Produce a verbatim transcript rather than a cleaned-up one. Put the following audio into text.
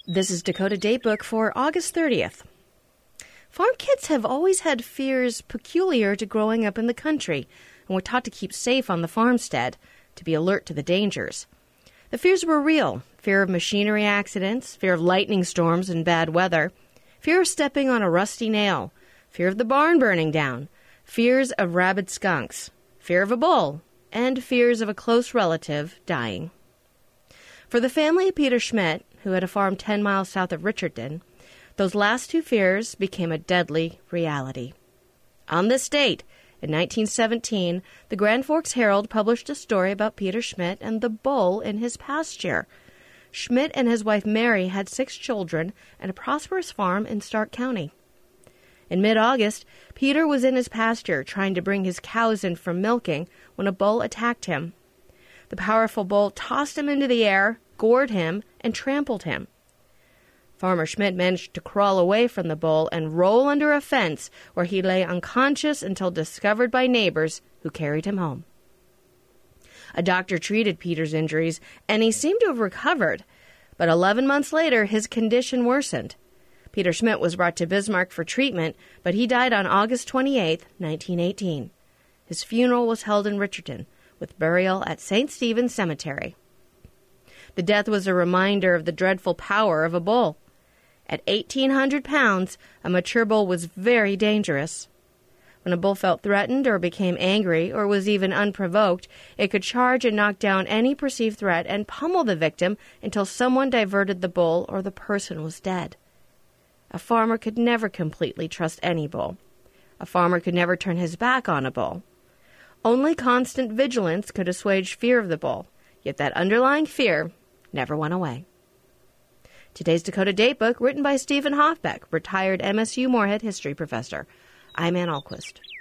This is Dakota Datebook for August thirtieth. Farm kids have always had fears peculiar to growing up in the country and were taught to keep safe on the farmstead, to be alert to the dangers. The fears were real: fear of machinery accidents, fear of lightning storms and bad weather, fear of stepping on a rusty nail, fear of the barn burning down, fears of rabid skunks, fear of a bull, and fears of a close relative dying. For the family of Peter Schmidt, who had a farm ten miles south of Richardton, those last two fears became a deadly reality. On this date, in nineteen seventeen, the Grand Forks Herald published a story about Peter Schmidt and the bull in his pasture. Schmidt and his wife Mary had six children and a prosperous farm in Stark County. In mid-August, Peter was in his pasture trying to bring his cows in from milking when a bull attacked him. The powerful bull tossed him into the air, gored him, and trampled him. Farmer Schmidt managed to crawl away from the bull and roll under a fence, where he lay unconscious until discovered by neighbors, who carried him home. A doctor treated Peter's injuries, and he seemed to have recovered, but eleven months later his condition worsened. Peter Schmidt was brought to Bismarck for treatment, but he died on August twenty-eighth, nineteen eighteen. His funeral was held in Richardton, with burial at Saint Stephen's Cemetery. The death was a reminder of the dreadful power of a bull. At eighteen hundred pounds, a mature bull was very dangerous. When a bull felt threatened or became angry or was even unprovoked, it could charge and knock down any perceived threat and pummel the victim until someone diverted the bull or the person was dead. A farmer could never completely trust any bull. A farmer could never turn his back on a bull. Only constant vigilance could assuage fear of the bull, yet that underlying fear never went away. Today's Dakota Datebook, written by Stephen Hoffbeck, retired M S U Moorhead history professor. I'm Ann Ahlquist.